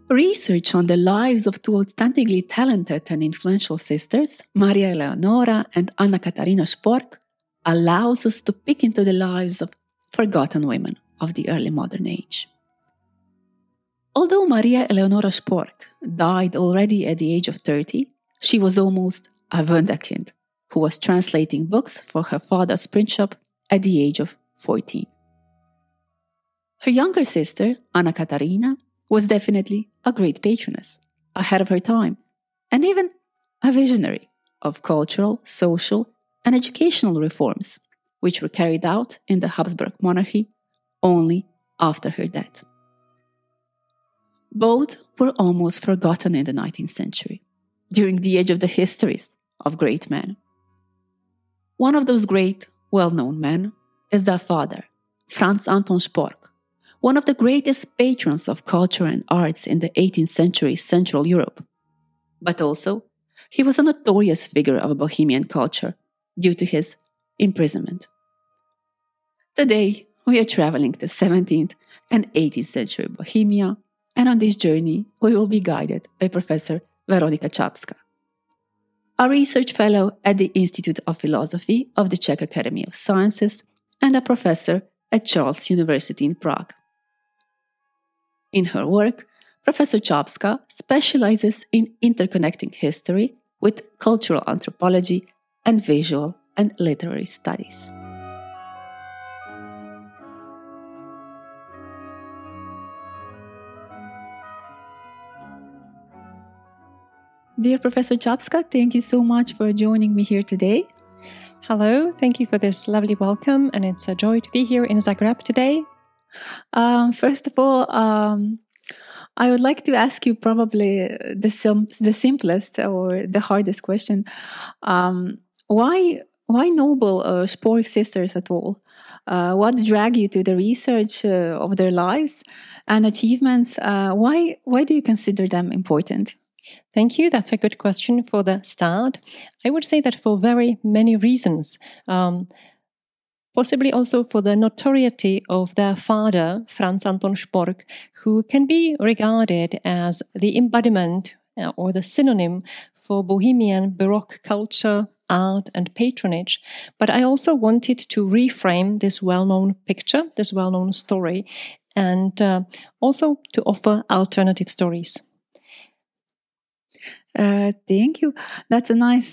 Research on the lives of two outstandingly talented and influential sisters, Maria Eleonora and Anna Katarina Spork, allows us to peek into the lives of forgotten women of the early modern age. Although Maria Eleonora Spork died already at the age of 30, she was almost a wunderkind who was translating books for her father's print shop at the age of 14. Her younger sister, Anna Katarina, was definitely a great patroness, ahead of her time, and even a visionary of cultural, social, and educational reforms, which were carried out in the Habsburg monarchy only after her death. Both were almost forgotten in the 19th century, during the age of the histories of great men. One of those great, well-known men is their father, Franz Anton Spork, one of the greatest patrons of culture and arts in the 18th century Central Europe. But also, he was a notorious figure of Bohemian culture due to his imprisonment. Today, we are traveling to 17th and 18th century Bohemia, and on this journey, we will be guided by Professor Veronika Čapska, a research fellow at the Institute of Philosophy of the Czech Academy of Sciences and a professor at Charles University in Prague. In her work, Professor Čapska specializes in interconnecting history with cultural anthropology and visual and literary studies. Dear Professor Čapska, thank you so much for joining me here today. Hello, thank you for this lovely welcome, and it's a joy to be here in Zagreb today. First of all, I would like to ask you probably the simplest or the hardest question. Why noble Spork sisters at all? What dragged you to the research of their lives and achievements? Why do you consider them important? Thank you. That's a good question for the start. I would say that for very many reasons. Possibly also for the notoriety of their father, Franz Anton Spork, who can be regarded as the embodiment or the synonym for Bohemian Baroque culture, art, and patronage. But I also wanted to reframe this well-known picture, this well-known story, and also to offer alternative stories. Thank you. That's a nice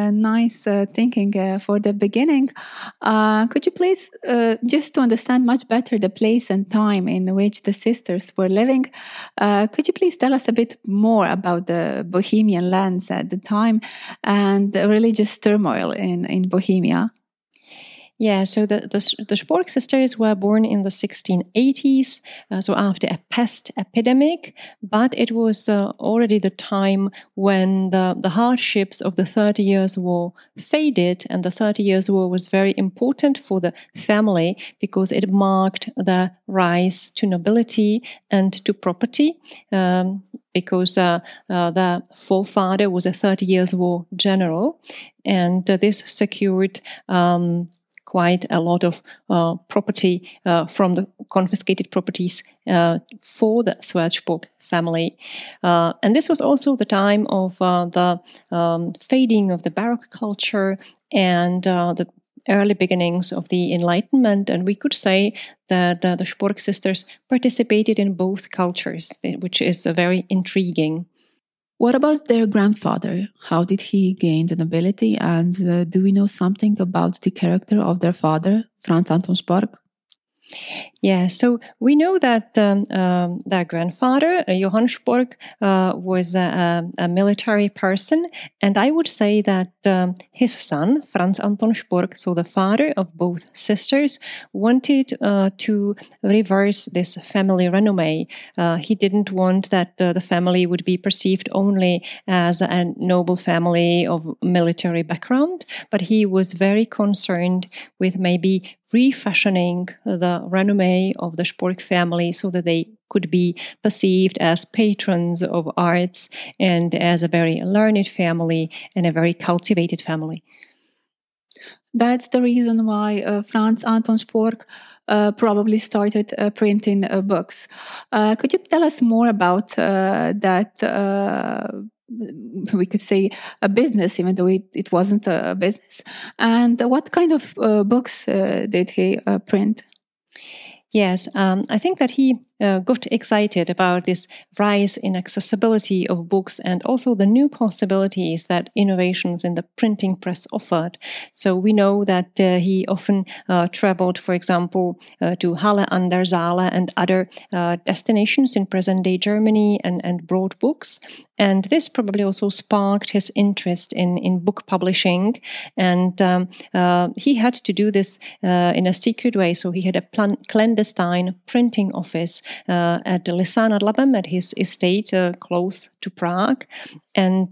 thinking for the beginning. Could you please, just to understand much better the place and time in which the sisters were living, could you please tell us a bit more about the Bohemian lands at the time and the religious turmoil in Bohemia? Yeah, so the Spork sisters were born in the 1680s, so after a pest epidemic, but it was already the time when the hardships of the 30 Years' War faded, and the 30 Years' War was very important for the family because it marked the rise to nobility and to property, because the forefather was a 30 Years' War general, and this secured quite a lot of property from the confiscated properties for the Schwarzburg family. And this was also the time of the fading of the Baroque culture and the early beginnings of the Enlightenment. And we could say that the Spork sisters participated in both cultures, which is very intriguing. What about their grandfather? How did he gain the nobility? And do we know something about the character of their father, Franz Anton Spork? Yeah, so we know that their grandfather, Johann Spork, was a military person, and I would say that his son, Franz Anton Spork, so the father of both sisters, wanted to reverse this family renommee. He didn't want that the family would be perceived only as a noble family of military background, but he was very concerned with maybe refashioning the renommee of the Spork family so that they could be perceived as patrons of arts and as a very learned family and a very cultivated family. That's the reason why Franz Anton Spork probably started printing books. Could you tell us more about that? We could say a business, even though it wasn't a business. And what kind of books did he print? Yes, I think that he got excited about this rise in accessibility of books and also the new possibilities that innovations in the printing press offered. So we know that he often traveled, for example, to Halle an der Saale and other destinations in present-day Germany and brought books. And this probably also sparked his interest in book publishing. And he had to do this in a secret way. So he had a clandestine printing office at Lysá nad Labem, at his estate close to Prague, and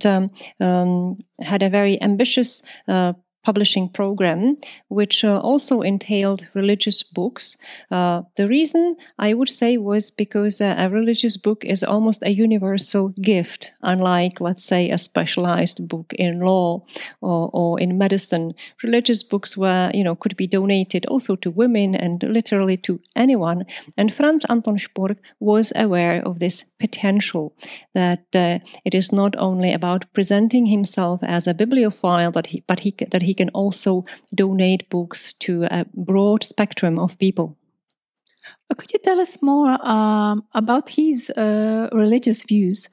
had a very ambitious publishing program, which also entailed religious books. The reason, I would say, was because a religious book is almost a universal gift, unlike, let's say, a specialized book in law or in medicine. Religious books could be donated also to women and literally to anyone. And Franz Anton Spork was aware of this potential, that it is not only about presenting himself as a bibliophile, but that he can also donate books to a broad spectrum of people. Could you tell us more about his religious views?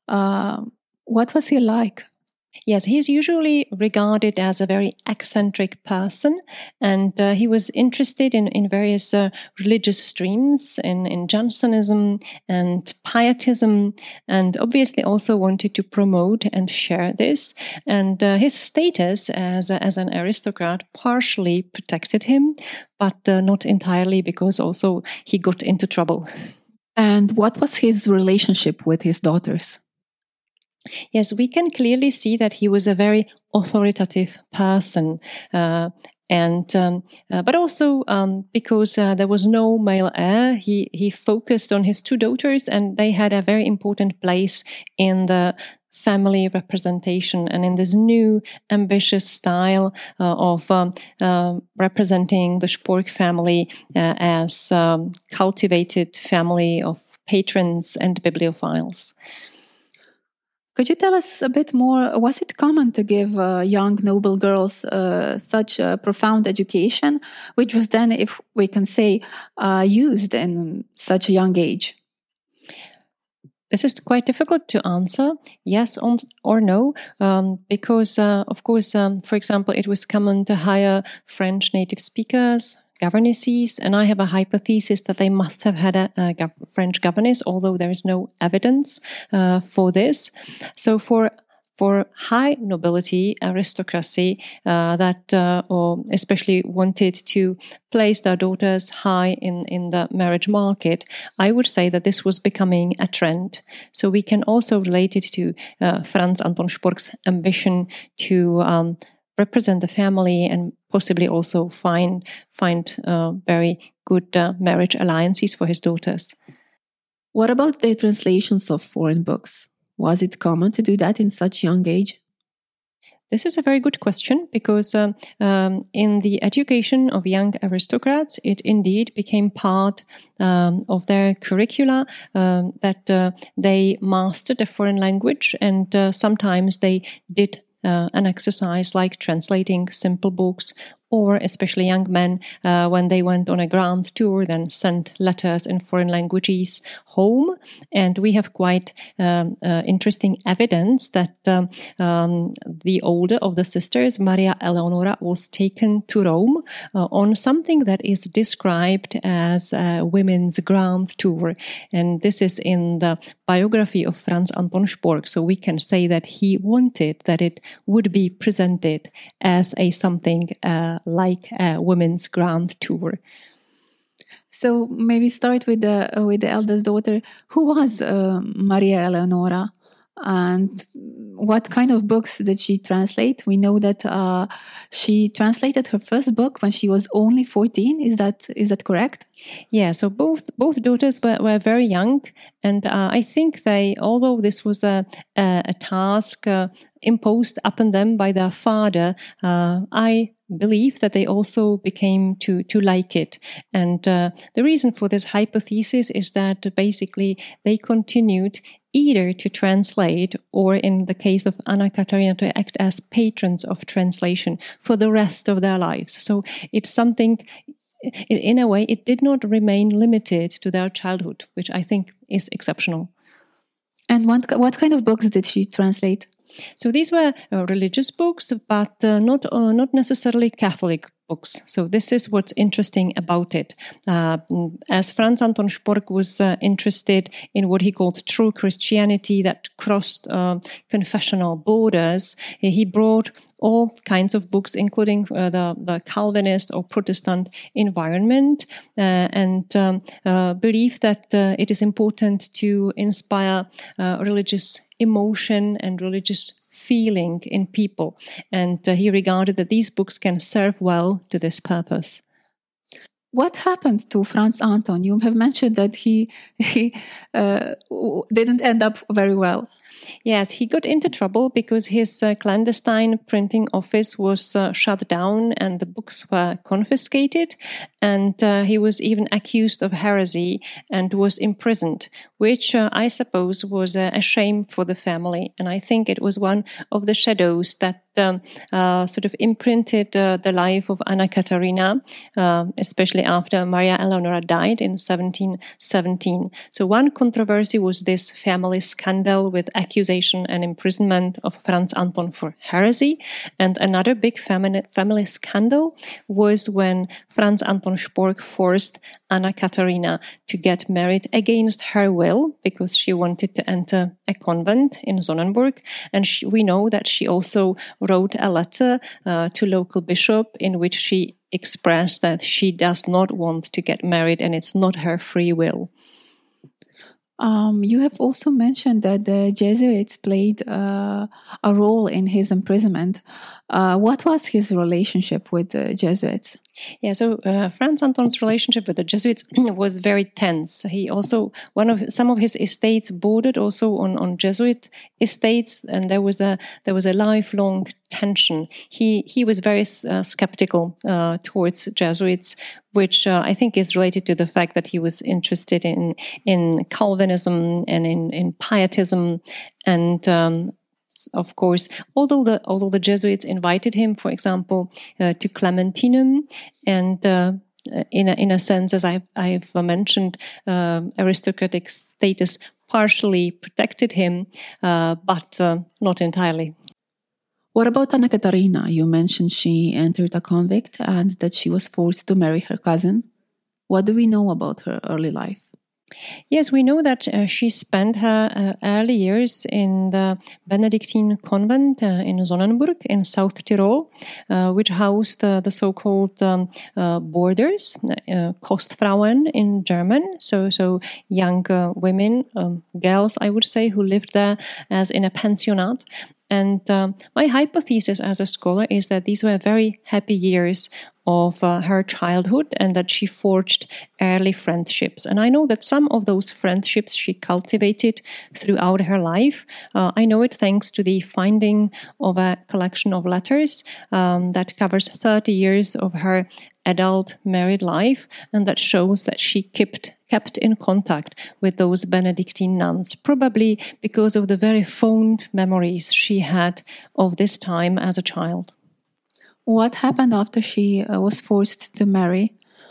What was he like? Yes, he's usually regarded as a very eccentric person, and he was interested in various religious streams, in Jansenism and Pietism, and obviously also wanted to promote and share this. And his status as an aristocrat partially protected him, but not entirely, because also he got into trouble. And what was his relationship with his daughters? Yes, we can clearly see that he was a very authoritative person, but also because there was no male heir, he focused on his two daughters, and they had a very important place in the family representation and in this new ambitious style of representing the Spork family as cultivated family of patrons and bibliophiles. Could you tell us a bit more? Was it common to give young noble girls such a profound education, which was then, if we can say, used in such a young age? This is quite difficult to answer, yes or no, because, of course, for example, it was common to hire French native speakers, governesses, and I have a hypothesis that they must have had a French governess, although there is no evidence for this. So for high nobility, aristocracy or especially wanted to place their daughters high in the marriage market, I would say that this was becoming a trend. So we can also relate it to Franz Anton Spork's ambition to represent the family and possibly also find very good marriage alliances for his daughters. What about the translations of foreign books? Was it common to do that in such young age? This is a very good question, because in the education of young aristocrats, it indeed became part of their curricula that they mastered a foreign language, and sometimes they did an exercise like translating simple books, or especially young men, when they went on a grand tour, then sent letters in foreign languages home. And we have quite interesting evidence that the older of the sisters, Maria Eleonora, was taken to Rome on something that is described as a women's grand tour. And this is in the biography of Franz Anton Spork. So we can say that he wanted that it would be presented as something like a women's grand tour. So maybe start with the eldest daughter. Who was Maria Eleonora? And what kind of books did she translate? We know that she translated her first book when she was only 14. Is that correct? Yeah, so both daughters were very young, and I think although this was a task imposed upon them by their father, I believe that they also became to like it. And the reason for this hypothesis is that basically they continued either to translate or, in the case of Anna Katarina, to act as patrons of translation for the rest of their lives. So it's something, in a way, it did not remain limited to their childhood, which I think is exceptional. And what kind of books did she translate? So these were religious books, but not necessarily Catholic books. So this is what's interesting about it. As Franz Anton Spork was interested in what he called true Christianity that crossed confessional borders, he brought all kinds of books, including the Calvinist or Protestant environment, and believed that it is important to inspire religious emotion and religious feeling in people. And he regarded that these books can serve well to this purpose. What happened to Franz Anton? You have mentioned that he didn't end up very well. Yes, he got into trouble because his clandestine printing office was shut down and the books were confiscated. And he was even accused of heresy and was imprisoned, which I suppose was a shame for the family. And I think it was one of the shadows that sort of imprinted the life of Anna Katarina, especially after Maria Eleonora died in 1717. So one controversy was this family scandal with accusation and imprisonment of Franz Anton for heresy. And another big family scandal was when Franz Anton Spork forced Anna Katarina to get married against her will because she wanted to enter a convent in Sonnenburg. And we know that she also wrote a letter to local bishop in which she expressed that she does not want to get married and it's not her free will. You have also mentioned that the Jesuits played a role in his imprisonment. What was his relationship with the Jesuits? Yeah, so Franz Anton's relationship with the Jesuits was very tense. He also, some of his estates bordered also on Jesuit estates, and there was a lifelong tension. He was very skeptical towards Jesuits, which I think is related to the fact that he was interested in Calvinism and in pietism, and of course, although the Jesuits invited him, for example, to Clementinum, and in a sense, as I've mentioned, aristocratic status partially protected him, but not entirely. What about Anna Katarina? You mentioned she entered a convent and that she was forced to marry her cousin. What do we know about her early life? Yes, we know that she spent her early years in the Benedictine convent in Sonnenburg in South Tyrol, which housed the so-called boarders, Kostfrauen in German, so young women, girls, I would say, who lived there as in a pensionat. And my hypothesis as a scholar is that these were very happy years of her childhood and that she forged early friendships. And I know that some of those friendships she cultivated throughout her life. I know it thanks to the finding of a collection of letters that covers 30 years of her adult married life, and that shows that she kept in contact with those Benedictine nuns, probably because of the very fond memories she had of this time as a child. What happened after she was forced to marry?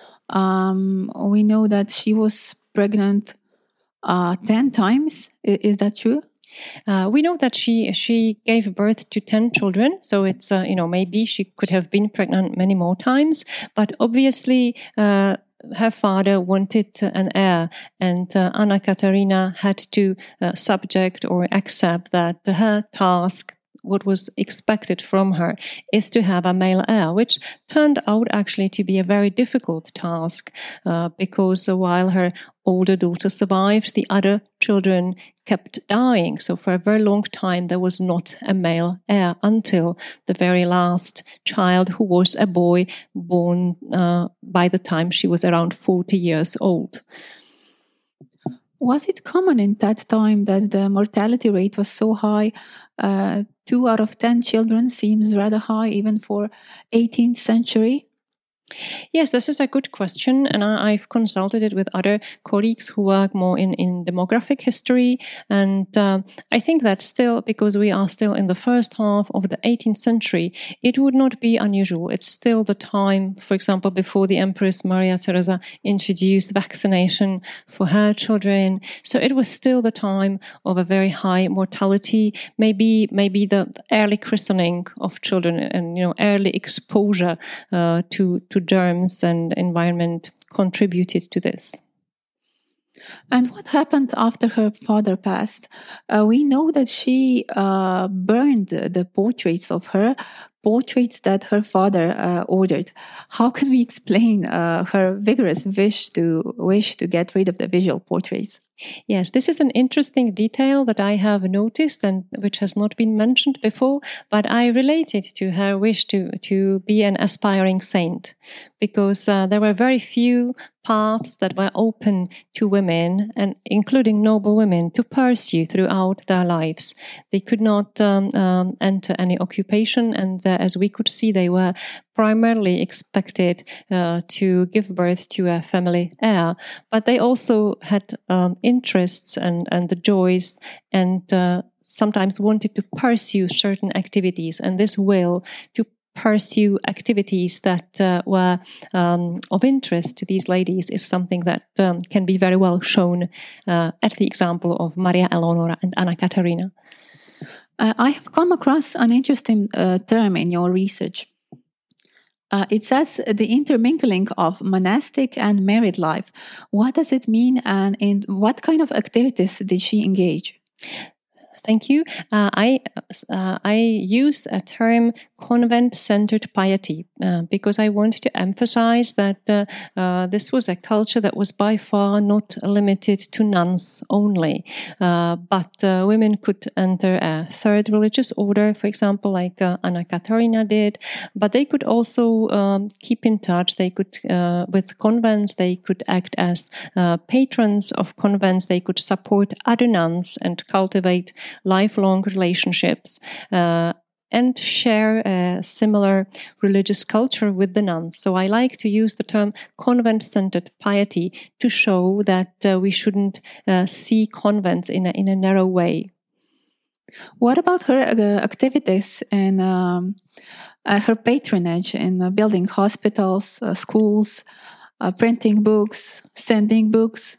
We know that she was pregnant 10 times. Is that true? We know that she gave birth to 10 children, so it's maybe she could have been pregnant many more times, but obviously her father wanted an heir, and Anna Katarina had to subject or accept that her task, what was expected from her, is to have a male heir, which turned out actually to be a very difficult task because while her older daughter survived, the other children kept dying. So for a very long time, there was not a male heir until the very last child, who was a boy born by the time she was around 40 years old. Was it common in that time that the mortality rate was so high? 2 out of 10 children seems rather high even for 18th century. Yes, this is a good question, and I've consulted it with other colleagues who work more in demographic history, and I think that still, because we are still in the first half of the 18th century, it would not be unusual. It's still the time, for example, before the Empress Maria Theresa introduced vaccination for her children, so it was still the time of a very high mortality, maybe the early christening of children and early exposure to germs and environment contributed to this. And what happened after her father passed? We know that she burned the portraits of her, portraits that her father ordered. How can we explain her vigorous wish to get rid of the visual portraits? Yes, this is an interesting detail that I have noticed and which has not been mentioned before, but I relate it to her wish to be an aspiring saint, because there were very few paths that were open to women, and including noble women, to pursue throughout their lives. They could not enter any occupation, and as we could see, they were primarily expected to give birth to a family heir, but they also had interests and the joys and sometimes wanted to pursue certain activities, and this will to pursue activities that were of interest to these ladies is something that can be very well shown at the example of Maria Eleonora and Anna Katarina. I have come across an interesting term in your research. It says the intermingling of monastic and married life. What does it mean, and in what kind of activities did she engage? Thank you. I use a term convent-centered piety because I want to emphasize that this was a culture that was by far not limited to nuns only, but women could enter a third religious order, for example, like Anna Katarina did, but they could also keep in touch. They could, with convents, they could act as patrons of convents. They could support other nuns and cultivate lifelong relationships and share a similar religious culture with the nuns. So I like to use the term convent-centered piety to show that we shouldn't see convents in a narrow way. What about her activities and her patronage in building hospitals, schools, printing books, sending books?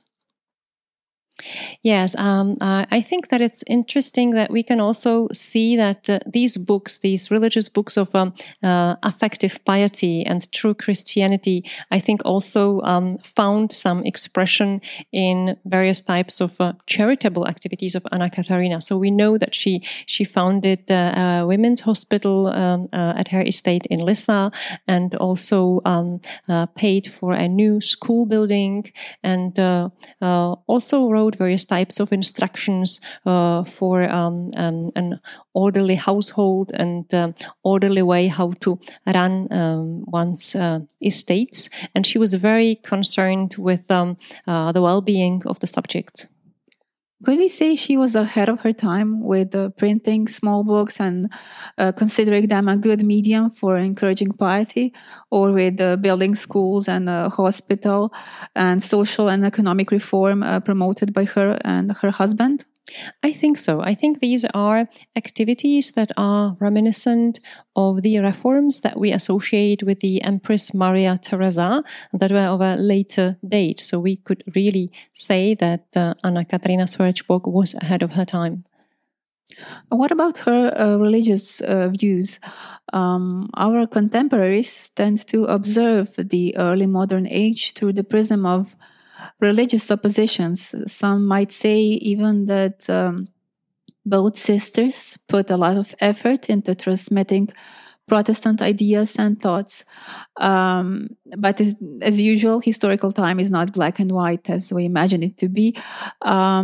Yes, I think that it's interesting that we can also see that these books, these religious books of affective piety and true Christianity, I think also found some expression in various types of charitable activities of Anna Katarina. So we know that she founded a women's hospital at her estate in Lissa, and also paid for a new school building, and also wrote various types of instructions for an orderly household and orderly way how to run one's estates. And she was very concerned with the well-being of the subjects. Could we say she was ahead of her time with printing small books and considering them a good medium for encouraging piety, or with building schools and a hospital and social and economic reform promoted by her and her husband? I think so. I think these are activities that are reminiscent of the reforms that we associate with the Empress Maria Theresa that were of a later date. So we could really say that Anna Katarina Sverchbog was ahead of her time. What about her religious views? Our contemporaries tend to observe the early modern age through the prism of religious oppositions. Some might say even that both sisters put a lot of effort into transmitting Protestant ideas and thoughts. But as usual, historical time is not black and white as we imagine it to be.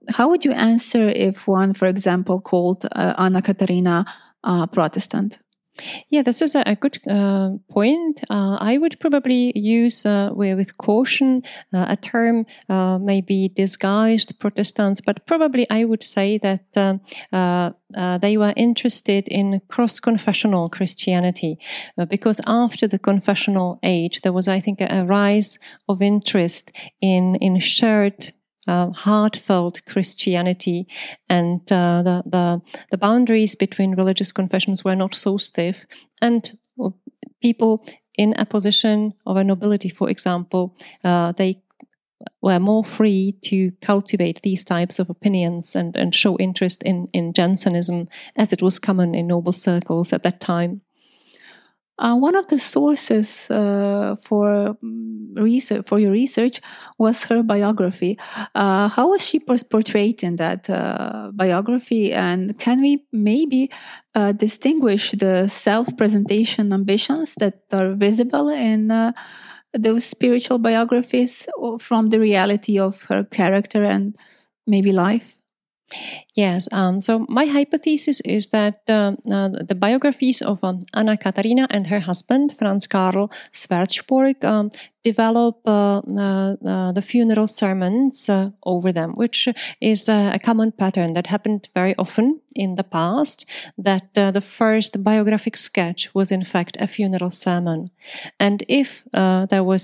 how would you answer if one, for example, called Anna Katarina Protestant? Yeah, this is a good point. I would probably use with caution a term maybe disguised Protestants, but probably I would say that they were interested in cross-confessional Christianity because after the confessional age, there was, I think, a rise of interest in shared heartfelt Christianity, and the boundaries between religious confessions were not so stiff, and people in a position of a nobility, for example, they were more free to cultivate these types of opinions and show interest in Jansenism, as it was common in noble circles at that time. One of the sources for your research was her biography. How was she portrayed in that biography? And can we maybe distinguish the self-presentation ambitions that are visible in those spiritual biographies from the reality of her character and maybe life? Yes, so my hypothesis is that the biographies of Anna Katarina and her husband, Franz Karl Schwarzpork, develop the funeral sermons over them, which is a common pattern that happened very often in the past, that the first biographic sketch was in fact a funeral sermon. And if there was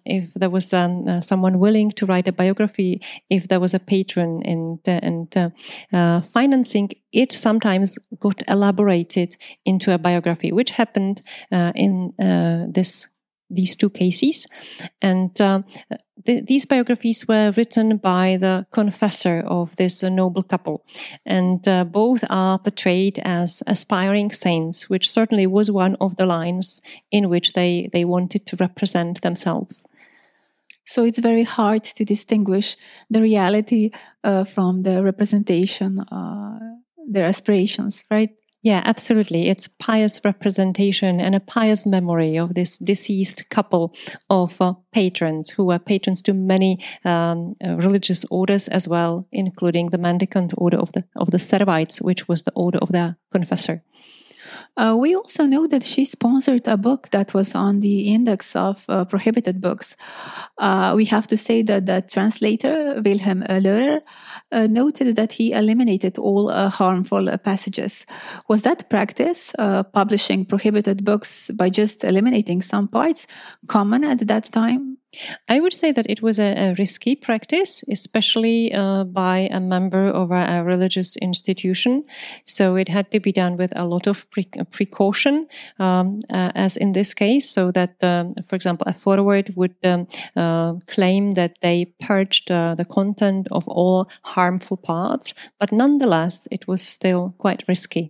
someone willing to write a biography, if there was a patron and financing, it sometimes got elaborated into a biography, which happened in these two cases. And these biographies were written by the confessor of this noble couple. And both are portrayed as aspiring saints, which certainly was one of the lines in which they wanted to represent themselves. So it's very hard to distinguish the reality from the representation, their aspirations, right? Yeah, absolutely. It's pious representation and a pious memory of this deceased couple of patrons who were patrons to many religious orders as well, including the Mendicant Order of the Servites, which was the order of the confessor. We also know that she sponsored a book that was on the index of prohibited books. We have to say that the translator, Wilhelm Lörer, noted that he eliminated all harmful passages. Was that practice, publishing prohibited books by just eliminating some parts, common at that time? I would say that it was a risky practice, especially by a member of a religious institution. So it had to be done with a lot of precaution, as in this case, so that, for example, a forward would claim that they purged the content of all harmful parts, but nonetheless, it was still quite risky.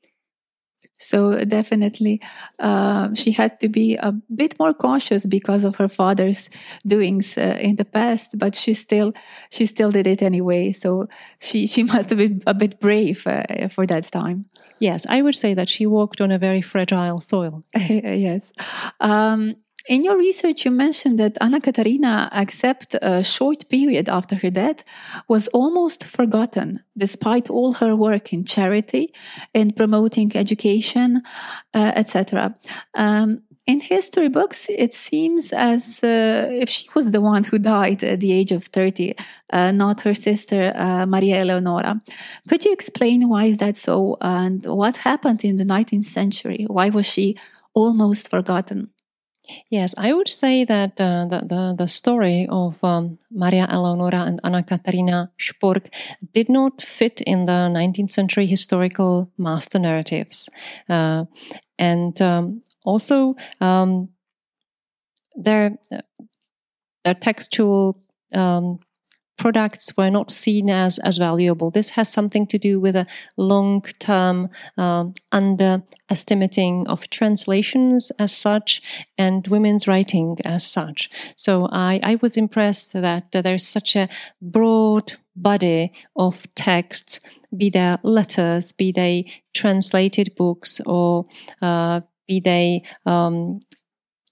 So definitely, she had to be a bit more cautious because of her father's doings in the past. But she still did it anyway. So she must have been a bit brave for that time. Yes, I would say that she walked on a very fragile soil. Yes. In your research, you mentioned that Anna Katarina, except a short period after her death, was almost forgotten, despite all her work in charity, in promoting education, etc. In history books, it seems as if she was the one who died at the age of 30, not her sister, Maria Eleonora. Could you explain why is that so, and what happened in the 19th century? Why was she almost forgotten? Yes, I would say that the story of Maria Eleonora and Anna Katarina Špork did not fit in the 19th century historical master narratives. And also their textual products were not seen as valuable. This has something to do with a long-term underestimating of translations as such and women's writing as such. So I was impressed that there's such a broad body of texts, be they letters, be they translated books, or be they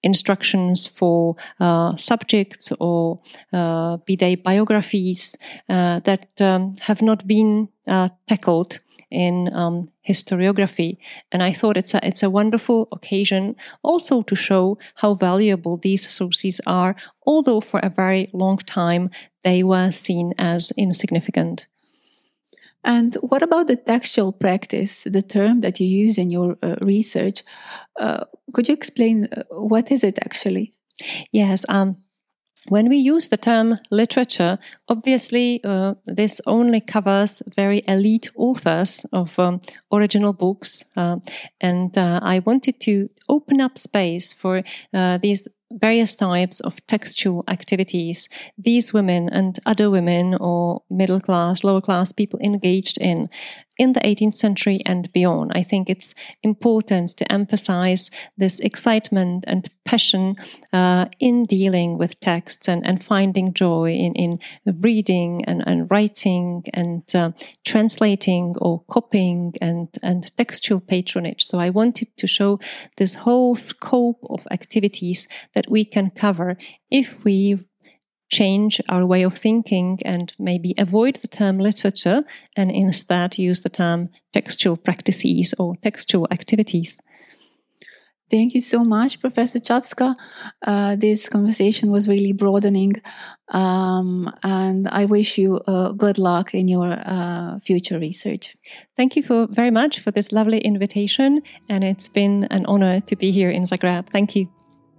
instructions for subjects or be they biographies that have not been tackled in historiography. And I thought it's a wonderful occasion also to show how valuable these sources are, although for a very long time they were seen as insignificant. And what about the textual practice, the term that you use in your research? Could you explain what is it actually? Yes. When we use the term literature, obviously this only covers very elite authors of original books. And I wanted to open up space for these various types of textual activities these women and other women or middle class, lower class people engaged in the 18th century and beyond. I think it's important to emphasize this excitement and passion in dealing with texts and finding joy in reading and writing and translating or copying and textual patronage. So I wanted to show this whole scope of activities that we can cover if we change our way of thinking and maybe avoid the term literature and instead use the term textual practices or textual activities. Thank you so much, Professor Czapska. This conversation was really broadening, and I wish you good luck in your future research. Thank you very much for this lovely invitation, and it's been an honor to be here in Zagreb. Thank you.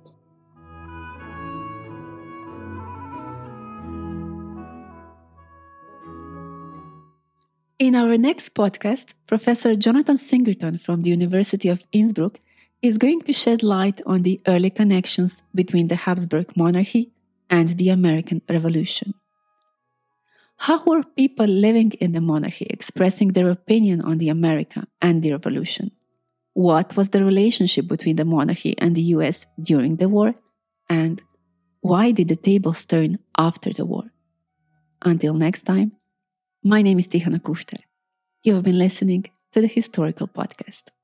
In our next podcast, Professor Jonathan Singleton from the University of Innsbruck is going to shed light on the early connections between the Habsburg monarchy and the American Revolution. How were people living in the monarchy expressing their opinion on the America and the Revolution? What was the relationship between the monarchy and the US during the war? And why did the tables turn after the war? Until next time, my name is Tihana Kushter. You have been listening to the Historical Podcast.